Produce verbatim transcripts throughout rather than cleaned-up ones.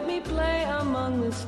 Let me play among the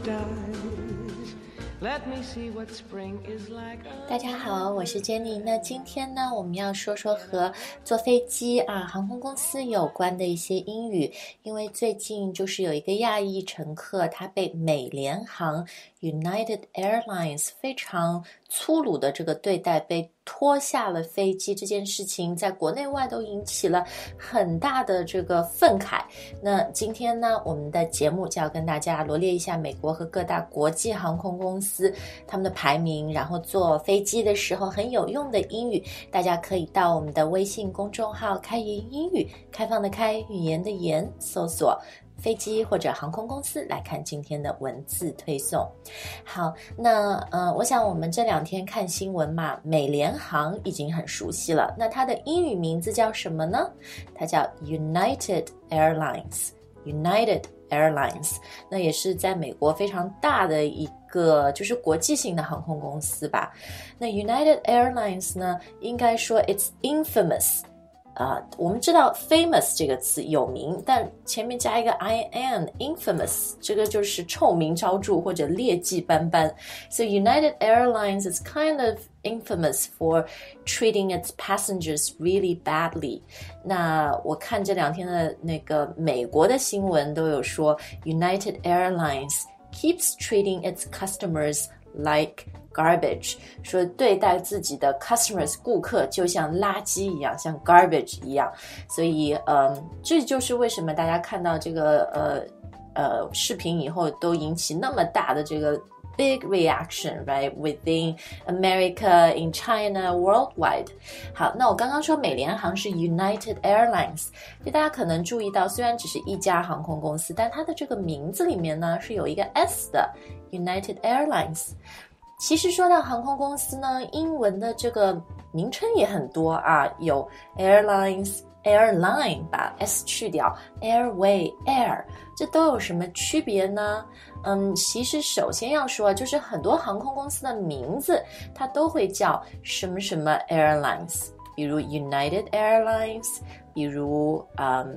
stars.Let me see what spring is like. 大家好，我是 Jenny。那今天呢，我们要说说和坐飞机啊、航空公司有关的一些英语。因为最近就是有一个亚裔乘客，他被美联航 United Airlines 非常粗鲁的这个对待，被拖下了飞机，这件事情在国内外都引起了很大的这个愤慨。那今天呢，我们的节目就要跟大家罗列一下美国和各大国际航空公司他们的排名，然后坐飞机的时候很有用的英语，大家可以到我们的微信公众号开言英语，开放的开，语言的言，搜索飞机或者航空公司来看今天的文字推送。好，那呃，我想我们这两天看新闻嘛，美联航已经很熟悉了，那它的英语名字叫什么呢？它叫 United Airlines United Airlines， 那也是在美国非常大的一个就是国际性的航空公司吧。那 United Airlines 呢，应该说 it's infamous啊、uh, 我们知道 famous 这个词有名，但前面加一个 in infamous 这个就是臭名昭著或者劣迹斑斑。 So United Airlines is kind of infamous for treating its passengers really badly. 那我看这两天的那个美国的新闻都有说 United Airlines keeps treating its customers like garbage， 说对待自己的 customers 顾客就像垃圾一样，像 garbage 一样。所以嗯，这就是为什么大家看到这个呃呃视频以后都引起那么大的这个 big reaction, right? Within America, in China, worldwide. 好，那我刚刚说美联航是 United Airlines， 就大家可能注意到，虽然只是一家航空公司，但它的这个名字里面呢是有一个 S 的 United Airlines。其实说到航空公司呢，英文的这个名称也很多啊，有 airlines、airline 把 s 去掉 ，airway、air， 这都有什么区别呢？嗯，其实首先要说，就是很多航空公司的名字它都会叫什么什么 airlines， 比如 United Airlines， 比如嗯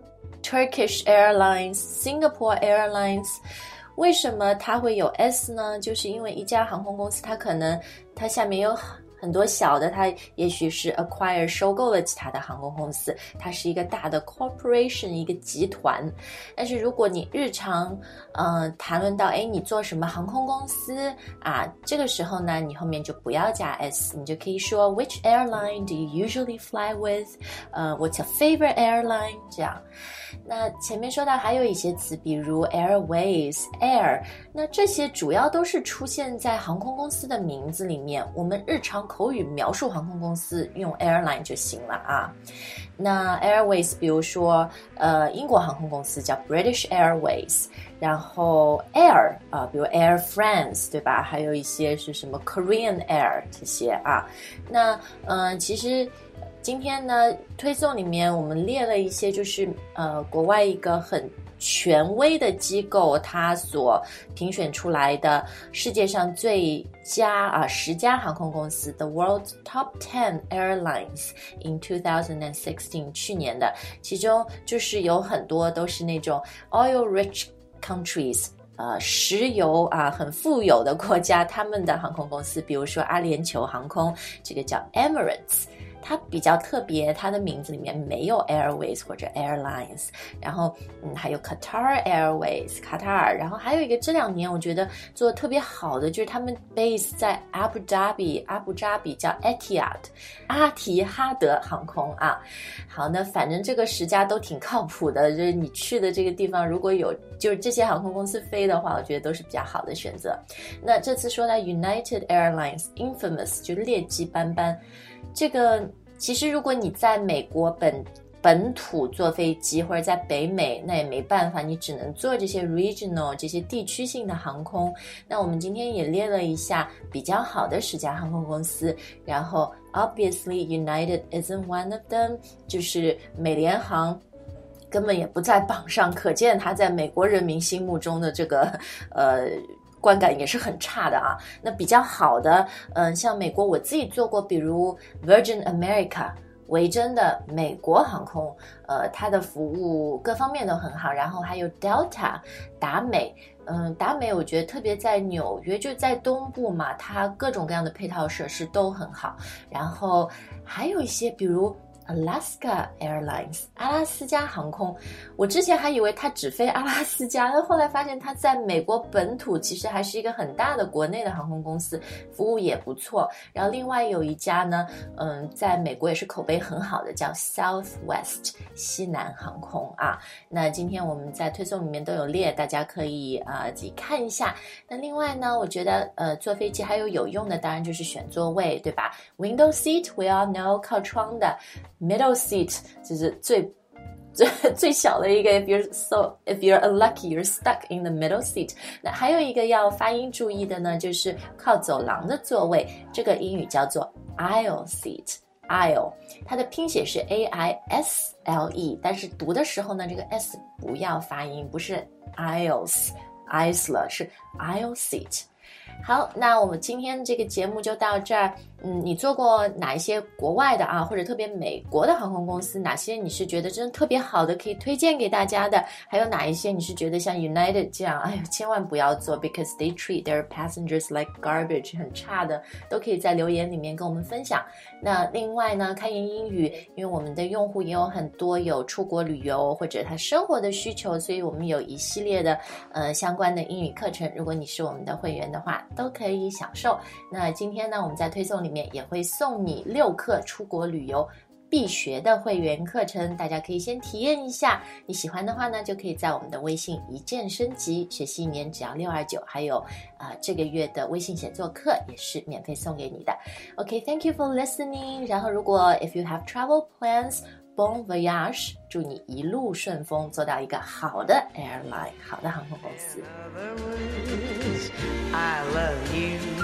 Turkish Airlines、Singapore Airlines。为什么它会有 S 呢？就是因为一家航空公司它可能它下面有很多小的，它也许是 acquire 收购了其他的航空公司，它是一个大的 corporation， 一个集团。但是如果你日常呃谈论到诶你做什么航空公司啊，这个时候呢你后面就不要加 S， 你就可以说 Which airline do you usually fly with？ 呃 What's your favorite airline？ 这样。那前面说到还有一些词，比如 airways、air， 那这些主要都是出现在航空公司的名字里面，我们日常口语描述航空公司用 airline 就行了啊。那 airways 比如说呃英国航空公司叫 British Airways， 然后 air 啊、呃，比如 Air France 对吧，还有一些是什么 Korean Air 这些啊。那嗯、呃，其实今天呢推送里面我们列了一些就是呃国外一个很权威的机构它所评选出来的世界上最佳啊十家航空公司 The World's Top ten Airlines in twenty sixteen 去年的，其中就是有很多都是那种 oil rich countries呃，石油啊很富有的国家，他们的航空公司，比如说阿联酋航空，这个叫 Emirates，它比较特别，它的名字里面没有 Airways 或者 Airlines， 然后嗯还有 Qatar Airways 卡塔尔，然后还有一个这两年我觉得做得特别好的就是他们 base 在 Abu Dhabi 阿布扎比叫 Etihad 阿提哈德航空啊。好，那反正这个十家都挺靠谱的，就是你去的这个地方如果有就是这些航空公司飞的话，我觉得都是比较好的选择。那这次说到 United Airlines infamous 就劣迹斑斑，这个其实如果你在美国本本土坐飞机或者在北美，那也没办法，你只能坐这些 regional 这些地区性的航空。那我们今天也列了一下比较好的十家航空公司，然后 obviously United isn't one of them， 就是美联航根本也不在榜上，可见它在美国人民心目中的这个呃观感也是很差的啊。那比较好的嗯、呃，像美国我自己做过，比如 Virgin America 维珍的美国航空，呃，它的服务各方面都很好。然后还有 Delta 达美，嗯，达美我觉得特别在纽约，就在东部嘛，它各种各样的配套设施都很好。然后还有一些比如Alaska Airlines 阿拉斯加航空，我之前还以为它只飞阿拉斯加，但后来发现它在美国本土其实还是一个很大的国内的航空公司，服务也不错。然后另外有一家呢，嗯，在美国也是口碑很好的，叫 Southwest 西南航空啊。那今天我们在推送里面都有列，大家可以啊、呃、自己看一下。那另外呢，我觉得呃坐飞机还有有用的，当然就是选座位，对吧？ Window seat we all know 靠窗的。Middle seat 就是最最最小的一个 if you're so if you're unlucky you're stuck in the middle seat。 那还有一个要发音注意的呢，就是靠走廊的座位，这个英语叫做 aisle seat。 aisle 它的拼写是 A I S L E， 但是读的时候呢，这个 S 不要发音，不是 aisles aisle 是 aisle seat。好，那我们今天这个节目就到这儿。嗯，你做过哪一些国外的啊，或者特别美国的航空公司？哪些你是觉得真的特别好的，可以推荐给大家的？还有哪一些你是觉得像 United 这样，哎呦，千万不要做 ，because they treat their passengers like garbage， 很差的，都可以在留言里面跟我们分享。那另外呢，开言英语，因为我们的用户也有很多有出国旅游或者他生活的需求，所以我们有一系列的呃相关的英语课程。如果你是我们的会员的话，都可以享受。那今天呢，我们在推送里面也会送你六课出国旅游必学的会员课程，大家可以先体验一下，你喜欢的话呢，就可以在我们的微信一键升级，学习一年只要六二九，还有啊、呃、这个月的微信写作课也是免费送给你的。OK, thank you for listening. 然后如果 if you have travel plans, bon voyage， 祝你一路顺风，做到一个好的 airline， 好的航空公司。 I love you.